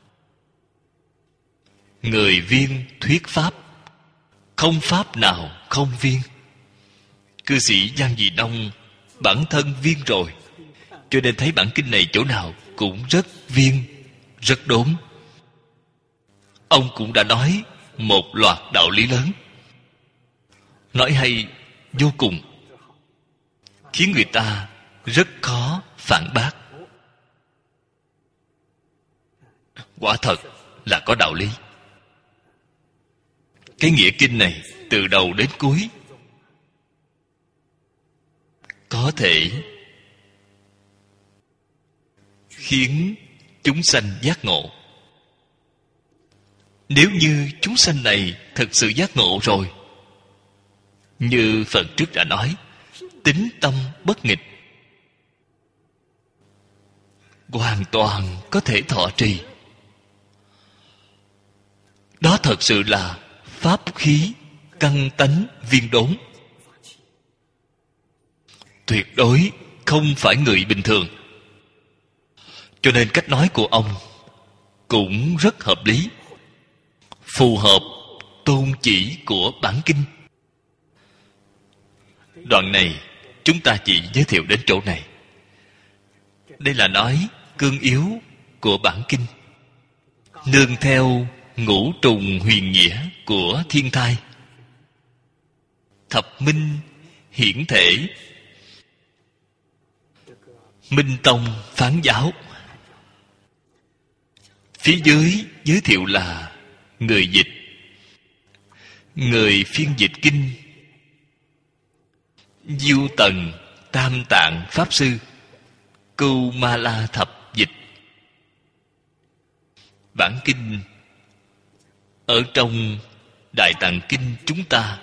người viên thuyết Pháp, không Pháp nào không viên. Cư sĩ Giang Dị Nông bản thân viên rồi, cho nên thấy bản kinh này chỗ nào cũng rất viên, rất đốn. Ông cũng đã nói một loạt đạo lý lớn, nói hay vô cùng, khiến người ta rất khó phản bác. Quả thật là có đạo lý. Cái nghĩa kinh này từ đầu đến cuối có thể khiến chúng sanh giác ngộ. Nếu như chúng sanh này thực sự giác ngộ rồi, như phần trước đã nói, tín tâm bất nghịch, hoàn toàn có thể thọ trì. Đó thật sự là pháp khí căn tánh viên đốn, tuyệt đối không phải người bình thường. Cho nên cách nói của ông cũng rất hợp lý, phù hợp tôn chỉ của bản kinh. Đoạn này chúng ta chỉ giới thiệu đến chỗ này. Đây là nói cương yếu của bản kinh, nương theo ngũ trùng huyền nghĩa của thiên thai, thập minh hiển thể, minh tông phán giáo. Phía dưới giới thiệu là người dịch, người phiên dịch kinh Diêu Tần Tam Tạng Pháp Sư Cưu Ma La Thập dịch. Bản kinh ở trong Đại Tạng Kinh chúng ta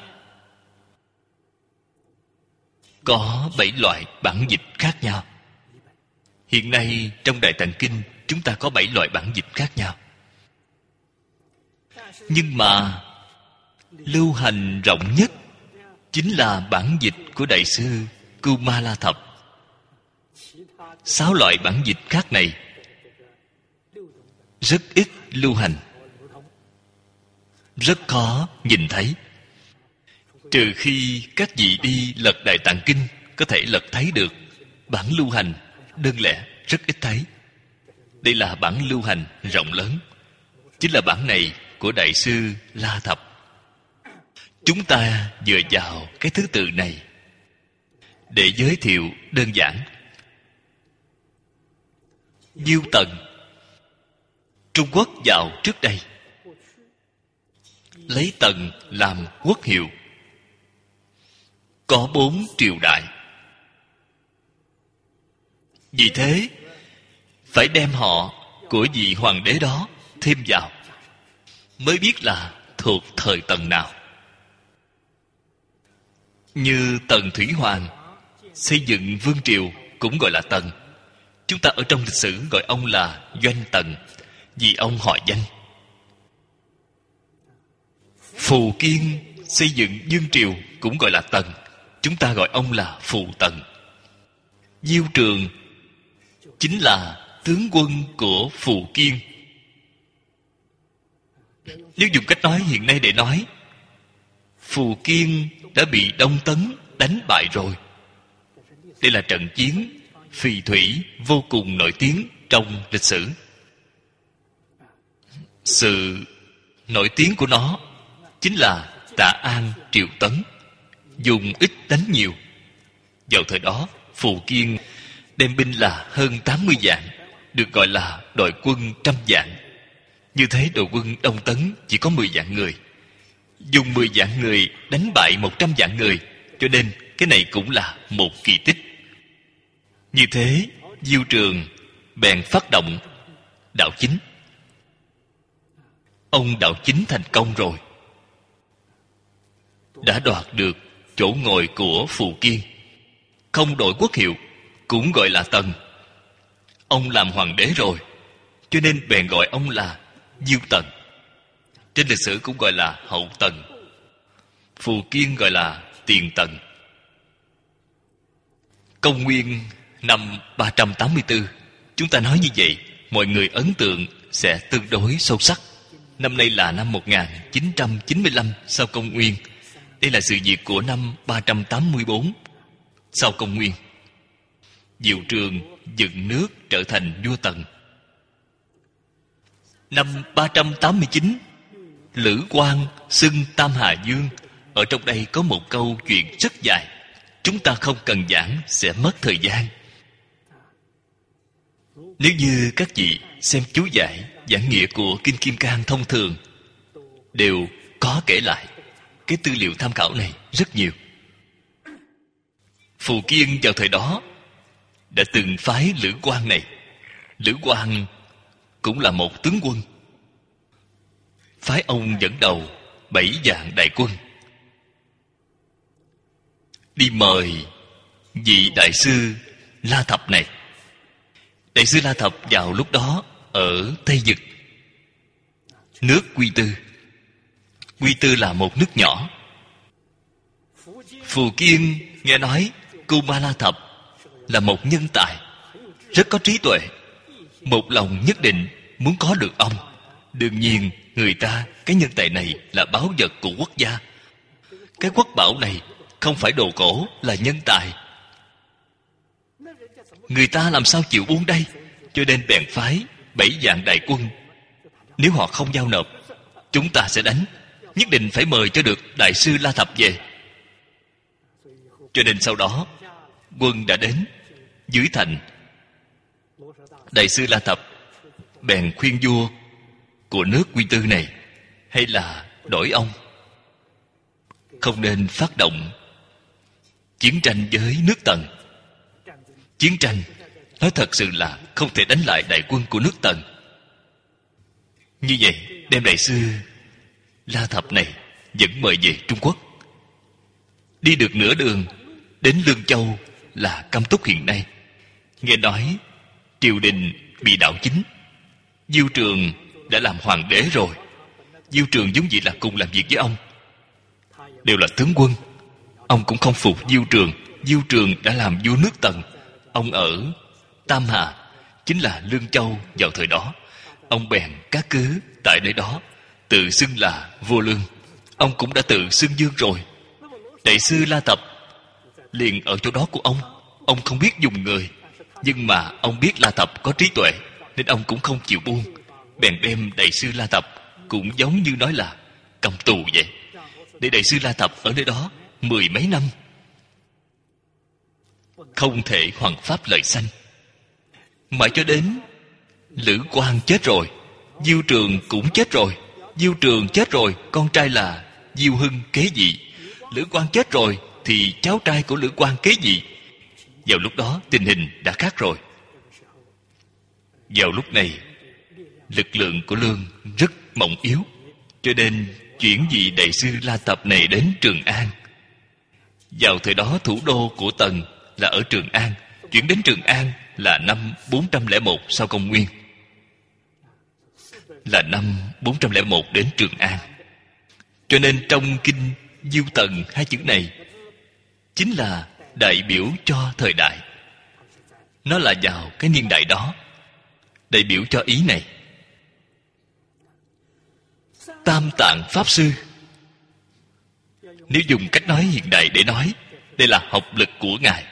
có 7 loại bản dịch khác nhau. Hiện nay trong Đại Tạng Kinh chúng ta có 7 loại bản dịch khác nhau. Nhưng mà lưu hành rộng nhất chính là bản dịch của Đại sư Cưu Ma La Thập. 6 loại bản dịch khác này rất ít lưu hành, rất khó nhìn thấy. Trừ khi các vị đi lật Đại Tạng Kinh có thể lật thấy được. Bản lưu hành đơn lẻ rất ít thấy. Đây là bản lưu hành rộng lớn, chính là bản này của Đại sư La Thập. Chúng ta dựa vào cái thứ tự này để giới thiệu đơn giản. Diêu Tần, Trung Quốc vào trước đây lấy Tần làm quốc hiệu, có 4 triều đại. Vì thế phải đem họ của vị hoàng đế đó thêm vào, mới biết là thuộc thời Tần nào. Như Tần Thủy Hoàng xây dựng vương triều cũng gọi là Tần. Chúng ta ở trong lịch sử gọi ông là Doanh Tần, vì ông họ Danh. Phù Kiên xây dựng vương triều cũng gọi là Tần. Chúng ta gọi ông là Phù Tần. Diêu Trường chính là tướng quân của Phù Kiên. Nếu dùng cách nói hiện nay để nói, Phù Kiên đã bị Đông Tấn đánh bại rồi. Đây là trận chiến phì thủy vô cùng nổi tiếng trong lịch sử. Sự nổi tiếng của nó chính là Tạ An Triệu Tấn, dùng ít đánh nhiều. Vào thời đó, Phù Kiên đem binh là hơn 80 vạn, được gọi là đội quân trăm vạn. Như thế đội quân Đông Tấn chỉ có 10 vạn người. Dùng 10 vạn người đánh bại 100 vạn người, cho nên cái này cũng là một kỳ tích. Như thế, Diêu Trường bèn phát động đạo chính. Ông đạo chính thành công rồi, đã đoạt được chỗ ngồi của Phù Kiên. Không đổi quốc hiệu, cũng gọi là Tần. Ông làm hoàng đế rồi, cho nên bèn gọi ông là Diêu Tần. Trên lịch sử cũng gọi là Hậu Tần. Phù Kiên gọi là Tiền Tần. Công nguyên năm 384, chúng ta nói như vậy, mọi người ấn tượng sẽ tương đối sâu sắc. Năm nay là năm 1995 sau công nguyên. Đây là sự việc của năm 384 sau công nguyên. Diệu Trường dựng nước trở thành vua Tần. Năm 389, Lữ Quang xưng Tam Hà Dương. Ở trong đây có một câu chuyện rất dài, chúng ta không cần giảng, sẽ mất thời gian. Nếu như các vị xem chú giải, giảng nghĩa của Kinh Kim Cang thông thường đều có kể lại. Cái tư liệu tham khảo này rất nhiều. Phù Kiên vào thời đó đã từng phái Lữ Quang này. Lữ Quang cũng là một tướng quân. Phái ông dẫn đầu 7 vạn đại quân đi mời vị đại sư La Thập này. Đại sư La Thập vào lúc đó ở Tây Dực, nước Quy Tư. Quy Tư là một nước nhỏ. Phù Kiên nghe nói Kuma La Thập là một nhân tài, rất có trí tuệ, một lòng nhất định muốn có được ông. Đương nhiên người ta, cái nhân tài này là báu vật của quốc gia. Cái quốc bảo này không phải đồ cổ, là nhân tài. Người ta làm sao chịu buông đây? Cho nên bèn phái 7 vạn đại quân. Nếu họ không giao nộp, chúng ta sẽ đánh. Nhất định phải mời cho được đại sư La Thập về. Cho nên sau đó quân đã đến dưới thành. Đại sư La Thập bèn khuyên vua của nước Quy Tư này, hay là đổi ông, không nên phát động chiến tranh với nước Tần. Chiến tranh nói thật sự là không thể đánh lại đại quân của nước Tần. Như vậy đem đại sư La Thập này dẫn mời về Trung Quốc. Đi được nửa đường đến Lương Châu là Cam Túc hiện nay. Nghe nói triều đình bị đảo chính, Diêu Trường đã làm hoàng đế rồi. Diêu Trường giống vậy là cùng làm việc với ông, đều là tướng quân. Ông cũng không phục Diêu Trường. Diêu Trường đã làm vua nước Tần. Ông ở Tam Hà, chính là Lương Châu vào thời đó. Ông bèn cát cứ tại nơi đó, tự xưng là vua Lương. Ông cũng đã tự xưng vương rồi. Đại sư La Thập liền ở chỗ đó của ông. Ông không biết dùng người, nhưng mà ông biết La Thập có trí tuệ, nên ông cũng không chịu buông. Bèn đem đại sư La Thập, cũng giống như nói là cầm tù vậy, để đại sư La Thập ở nơi đó 10 mấy năm, không thể hoằng pháp lợi sanh. Mãi cho đến Lữ Quang chết rồi, Diêu Trường cũng chết rồi. Diêu Trường chết rồi, con trai là Diêu Hưng kế vị. Lữ Quang chết rồi thì cháu trai của Lữ Quang kế vị. Vào lúc đó tình hình đã khác rồi. Vào lúc này lực lượng của Lương rất mỏng yếu, cho nên chuyển vị đại sư La Thập này đến Trường An. Vào thời đó thủ đô của Tần là ở Trường An. Chuyển đến Trường An là năm 401 sau công nguyên. Là năm 401 đến Trường An. Cho nên trong kinh Diêu Tần hai chữ này chính là đại biểu cho thời đại. Nó là vào cái niên đại đó, đại biểu cho ý này. Tam Tạng Pháp Sư, nếu dùng cách nói hiện đại để nói, đây là học lực của Ngài.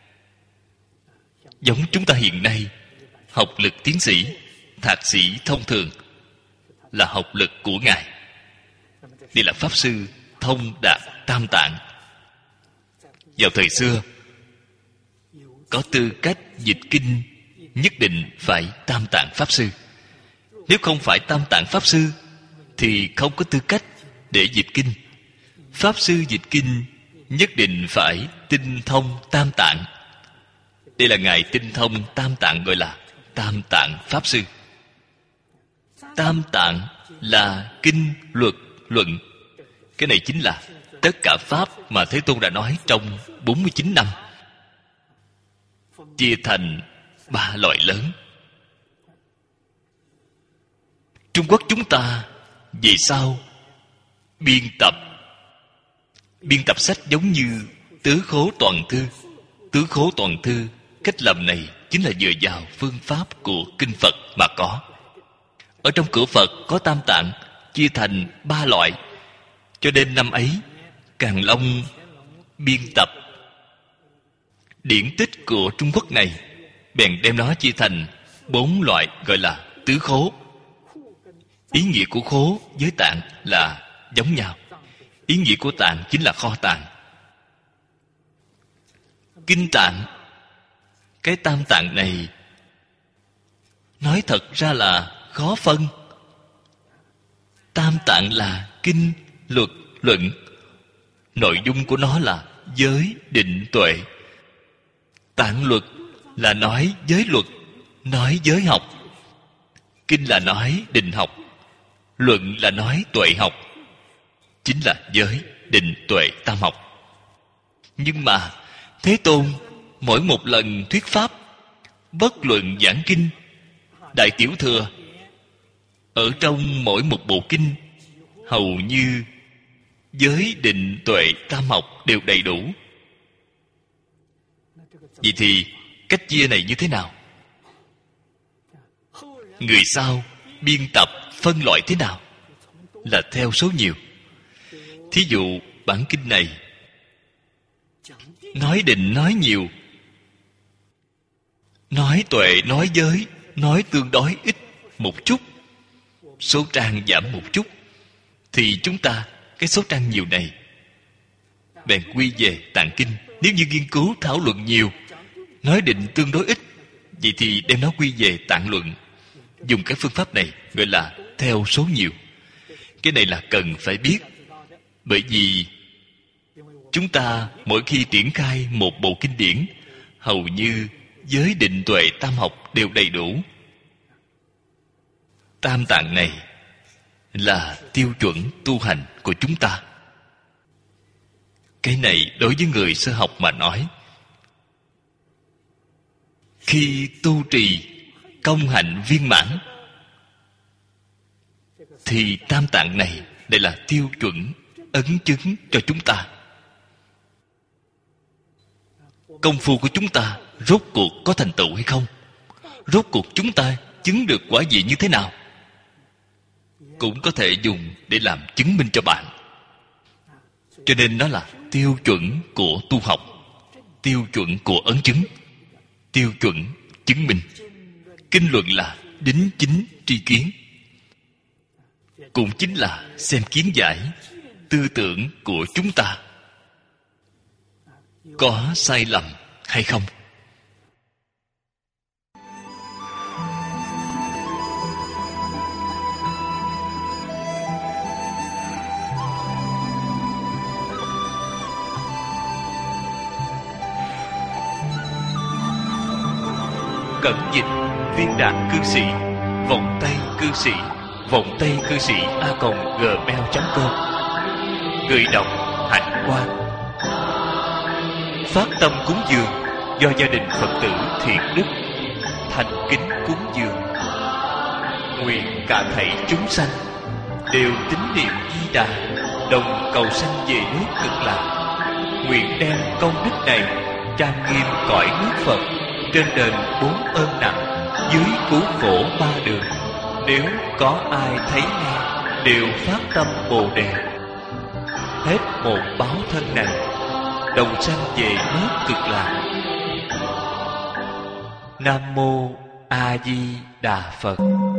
Giống chúng ta hiện nay học lực tiến sĩ, thạc sĩ thông thường là học lực của Ngài. Đây là Pháp Sư thông đạt Tam Tạng. Vào thời xưa, có tư cách dịch kinh nhất định phải Tam Tạng Pháp Sư. Nếu không phải Tam Tạng Pháp Sư thì không có tư cách để dịch kinh. Pháp Sư dịch kinh nhất định phải tinh thông Tam Tạng. Đây là Ngài tinh thông Tam Tạng, gọi là Tam Tạng Pháp Sư. Tam Tạng là kinh, luật, luận. Cái này chính là tất cả Pháp mà Thế Tôn đã nói trong 49 năm, chia thành 3 loại lớn. Trung Quốc chúng ta về sau biên tập sách giống như Tứ Khố Toàn Thư. Tứ Khố Toàn Thư, cách làm này chính là dựa vào phương pháp của kinh Phật mà có. Ở trong cửa Phật có Tam Tạng chia thành 3 loại. Cho nên năm ấy Càn Long biên tập điển tích của Trung Quốc này, bèn đem nó chia thành 4 loại, gọi là tứ khố. Ý nghĩa của khố với tạng là giống nhau. Ý nghĩa của tạng chính là kho tàng. Kinh tạng, cái Tam Tạng này nói thật ra là khó phân. Tam Tạng là kinh, luật, luận. Nội dung của nó là giới, định, tuệ. Tạng luật là nói giới luật, nói giới học. Kinh là nói định học, luận là nói tuệ học. Chính là giới, định, tuệ, tam học. Nhưng mà Thế Tôn mỗi một lần thuyết pháp, bất luận giảng kinh, đại tiểu thừa, ở trong mỗi một bộ kinh hầu như giới, định, tuệ, tam học đều đầy đủ. Vậy thì cách chia này như thế nào? Người sau biên tập phân loại thế nào? Là theo số nhiều. Thí dụ bản kinh này nói định nói nhiều, nói tuệ nói giới nói tương đối ít một chút, số trang giảm một chút, thì chúng ta cái số trang nhiều này bèn quy về tạng kinh. Nếu như nghiên cứu thảo luận nhiều, nói định tương đối ít, vậy thì đem nó quy về tạng luận. Dùng cái phương pháp này gọi là theo số nhiều. Cái này là cần phải biết. Bởi vì chúng ta mỗi khi triển khai một bộ kinh điển, hầu như giới, định, tuệ, tam học đều đầy đủ. Tam Tạng này là tiêu chuẩn tu hành của chúng ta. Cái này đối với người sơ học mà nói, khi tu trì công hạnh viên mãn, thì Tam Tạng này đây là tiêu chuẩn ấn chứng cho chúng ta. Công phu của chúng ta rốt cuộc có thành tựu hay không? Rốt cuộc chúng ta chứng được quả vị như thế nào? Cũng có thể dùng để làm chứng minh cho bạn. Cho nên nó là tiêu chuẩn của tu học, tiêu chuẩn của ấn chứng, tiêu chuẩn chứng minh. Kinh luận là đính chính tri kiến, cũng chính là xem kiến giải tư tưởng của chúng ta có sai lầm hay không. Cẩn dịch Viên Đạt Cư Sĩ, vòng tay cư sĩ, vòng tay cư sĩ @gmail.com. Người đọc Hạnh Quang. Phát tâm cúng dường do gia đình Phật tử Thiện Đức thành kính cúng dường. Nguyện cả thảy chúng sanh đều tín niệm Di Đà, đồng cầu sanh về nước Cực Lạc. Nguyện đem công đức này trang nghiêm cõi nước Phật, trên đền 4 ơn nặng, dưới cứu khổ 3 đường. Nếu có ai thấy nghe, đều phát tâm Bồ Đề. Hết một báo thân này, đồng sanh về nước Cực Lạc. Nam mô A Di Đà Phật.